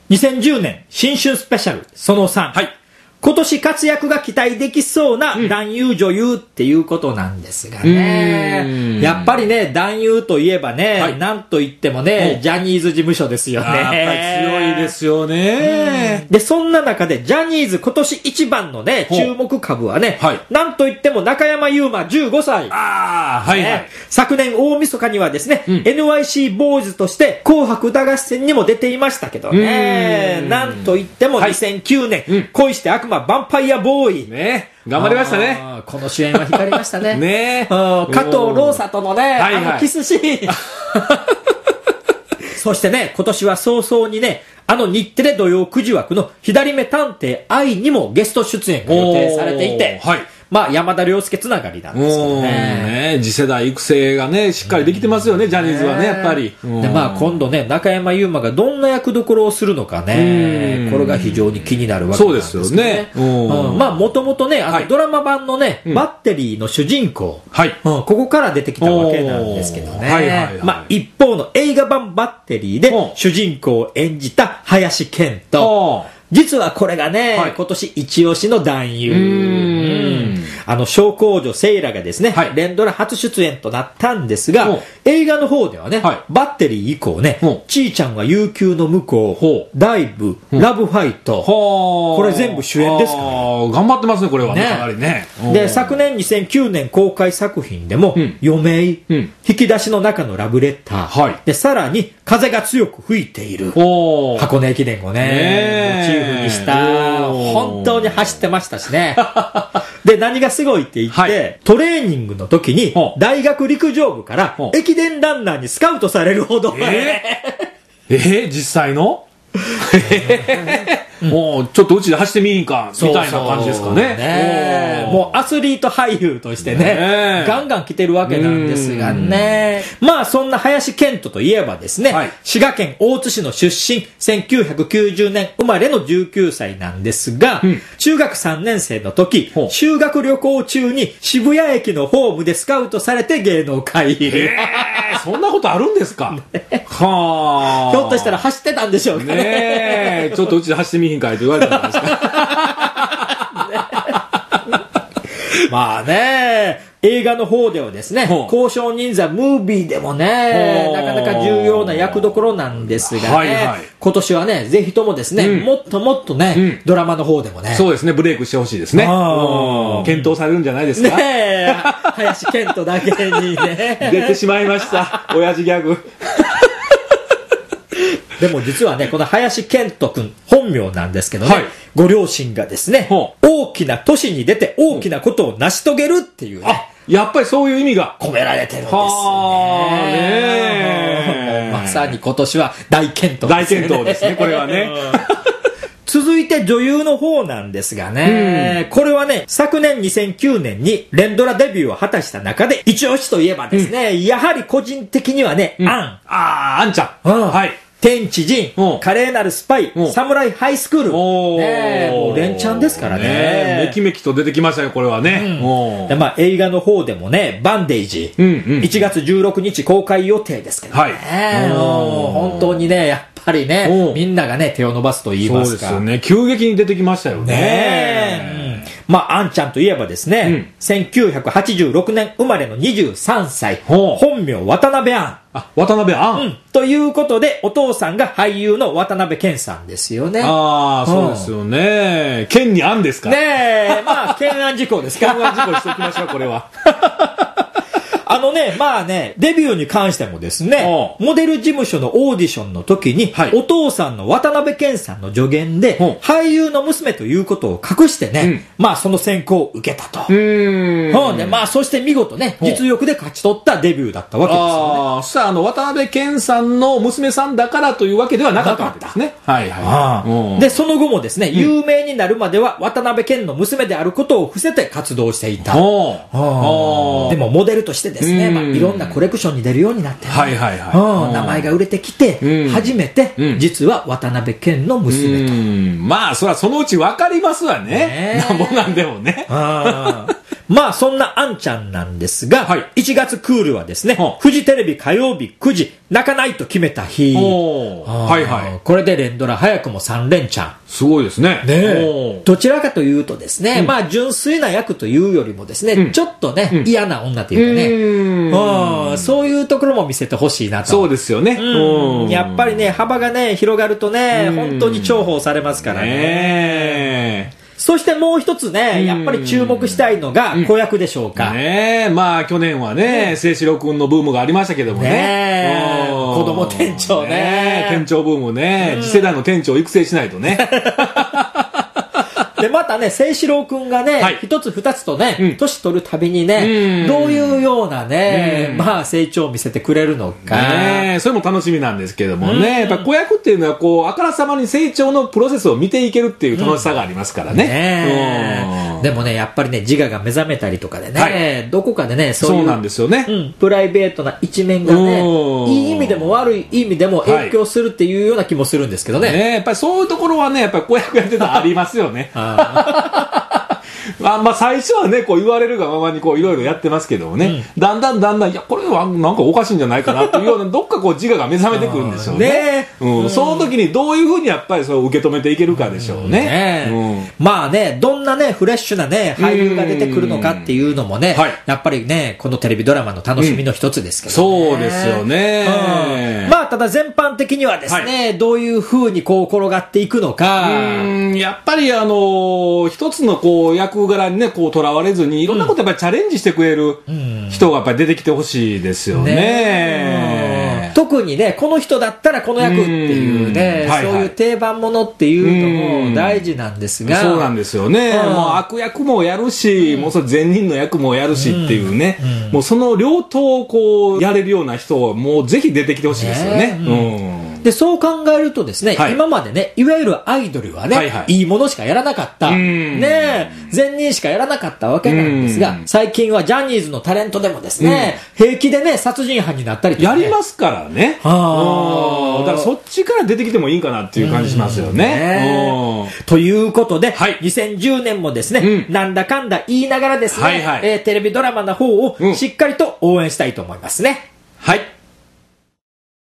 2010年新春スペシャルその3。 はい。 今年活躍が期待できそうな男優女優っていうことなんですがね。やっぱりね、男優といえばね、 はいなんと言ってもね、ジャニーズ事務所ですよね。 やっぱり強いですよね。 で、そんな中でジャニーズ今年一番のね、注目株はね、 はいなんと言っても中山優馬15歳。 ああ、はいはい。 昨年大晦日にはですね、NYC ボーイズとして紅白歌合戦にも出ていましたけどね。なんと言っても2009年、恋して悪魔ヴァンパイアボーイ。 ね。頑張りましたね。 この主演は光りましたね。 ね。 加藤ローサとのね、 はいはいキスシーン。そしてね、今年は早々にね、日テレ土曜9時枠の左目探偵愛にもゲスト出演が予定されていて、 はい。 まあ山田涼介つながりなんですけどね。 次世代育成がね、しっかりできてますよね、ジャニーズはね、やっぱり。 で、まあ今度ね、中山優馬がどんな役どころをするのかね、これが非常に気になるわけなんですけどね。 そうですよね。 まあもともとね、ドラマ版のね、バッテリーの主人公、ここから出てきたわけなんですけどね。まあ一方の映画版バッテリーで主人公を演じた林遣都。実はこれがね、今年一押しの男優。小公女セイラがですね、連ドラ初出演となったんですが、映画の方ではね、バッテリー以降ね、ちーちゃんは悠久の向こう、ダイブ、ラブファイト、これ全部主演ですからね。 頑張ってますね、これはね。かなりね。 で、昨年2009年公開作品でも、余命、引き出しの中のラブレッター、で、さらに風が強く吹いている、箱根駅伝をね、モチーフにした、本当に走ってましたしね。で、何がすごいって言って、トレーニングの時に、大学陸上部から駅伝ランナーにスカウトされるほど。 実際のもうちょっとうちで走ってみいんかみたいな感じですかね。 もうアスリート俳優としてね、ガンガン来てるわけなんですがね。まあそんな林遣都といえばですね、滋賀県大津市の出身、1990年生まれの19歳なんですが、中学3年生の時、修学旅行中に渋谷駅のホームでスカウトされて芸能界入り。 そんなことあるんですか。 ひょっとしたら走ってたんでしょうかね。 ちょっとうちで走ってみいんかいって言われたんですか。 まあね、映画の方ではですね、交渉人ザムービーでもね、なかなか重要な役どころなんですがね、今年はね、ぜひともですね、もっともっとね、ドラマの方でもね、 そうですね、ブレイクしてほしいですね。検討されるんじゃないですか。 ね、林遣都だけにね。 出てしまいました、親父ギャグ。 でも実はね、この林遣都くん、本名なんですけどね、ご両親がですね、大きな都市に出て大きなことを成し遂げるっていうね、 やっぱりそういう意味が込められてるんですよね。まさに今年は大健闘ですね。 大健闘ですね、これはね。 続いて女優の方なんですがね、これはね、昨年2009年に連ドラデビューを果たした中で、一押しといえばですね、やはり個人的にはね、 あんちゃん。はい。 天地人、華麗なるスパイ、サムライハイスクール。もう連チャンですからね。 めきめきと出てきましたよ、これはね。 で、まあ映画の方でもね、バンデージ、1月16日公開予定ですけどね。本当にね、やっぱりね、みんながね、手を伸ばすと言いますか。 そうですよね。急激に出てきましたよね。 まあ、あんちゃんといえばですね、1986年生まれの23歳、本名渡辺杏。 渡辺杏。 ということで、お父さんが俳優の渡辺謙さんですよね。 そうですよね。謙に杏ですか。 ねえ、まあ、謙杏事項ですか。 謙杏事項しておきましょう、これは。 まあね、デビューに関してもですね、モデル事務所のオーディションの時に、お父さんの渡辺謙さんの助言で、俳優の娘ということを隠してね、まあその選考を受けたと。で、まあそして見事ね、実力で勝ち取ったデビューだったわけですよね。 そしたら渡辺謙さんの娘さんだからというわけではなかったわけですね。で、その後もですね、有名になるまでは渡辺謙の娘であることを伏せて活動していた。でもモデルとしてですね、まあ、いろんなコレクションに出るようになって、名前が売れてきて、初めて、実は渡辺謙の娘と。まあ、そらそのうち分かりますわね。なんぼなんでもね。 まあそんなあんちゃんなんですが、1月クールはですね、フジテレビ火曜日9時、泣かないと決めた日。はいはい。これで連ドラ早くも3連チャン。 すごいですね。 どちらかというとですね、まあ純粋な役というよりもですね、ちょっとね、嫌な女というかね、そういうところも見せてほしいなと。 そうですよね。 やっぱりね、幅がね、広がるとね、本当に重宝されますからね。そしてもう一つね、やっぱり注目したいのが子役でしょうか。 まあ去年はね、清志郎くんのブームがありましたけどもね。 子供店長ね。 店長ブームね。次世代の店長を育成しないとね。 で、またね、清志郎くんがね、一つ二つとね、年取るたびにね、どういうようなね、まあ成長を見せてくれるのか。 それも楽しみなんですけどもね、やっぱ子役っていうのはこう、あからさまに成長のプロセスを見ていけるっていう楽しさがありますからね。 でもね、やっぱりね、自我が目覚めたりとかでね、どこかでね、 そうなんですよね。 プライベートな一面がね、いい意味でも悪い意味でも影響するっていうような気もするんですけどね。 やっぱりそういうところはね、やっぱり子役やってたらありますよね。まあ最初はね、こう言われるがままにこういろいろやってますけどもね、だんだん、いや、これはなんかおかしいんじゃないかなっていうような、どっかこう自我が目覚めてくるんですよね。その時にどういうふうにやっぱりそれを受け止めていけるかでしょうね。 まあね、どんなね、フレッシュなね、俳優が出てくるのかっていうのもね、やっぱりね、このテレビドラマの楽しみの一つですけどね。そうですよね。 まあただ全般的にはですね、どういうふうにこう転がっていくのか。 やっぱり一つのこう役柄にね、こうとらわれずにいろんなことやっぱりチャレンジしてくれる人がやっぱり出てきてほしいですよね。 特にね、この人だったらこの役っていうね、そういう定番ものっていうのも大事なんですが。 そうなんですよね。もう悪役もやるし、もうそれ善人の役もやるしっていうね、もうその両党をこうやれるような人をもうぜひ出てきてほしいですよね。 で、そう考えるとですね、今までね、いわゆるアイドルはね、いいものしかやらなかった。ね、善人しかやらなかったわけなんですが、最近はジャニーズのタレントでもですね、平気でね、殺人犯になったりとか、 やりますからね。だからそっちから出てきてもいいんかなっていう感じしますよね。 ということで、2010年もですね、なんだかんだ言いながらですね、テレビドラマの方をしっかりと応援したいと思いますね。 はい。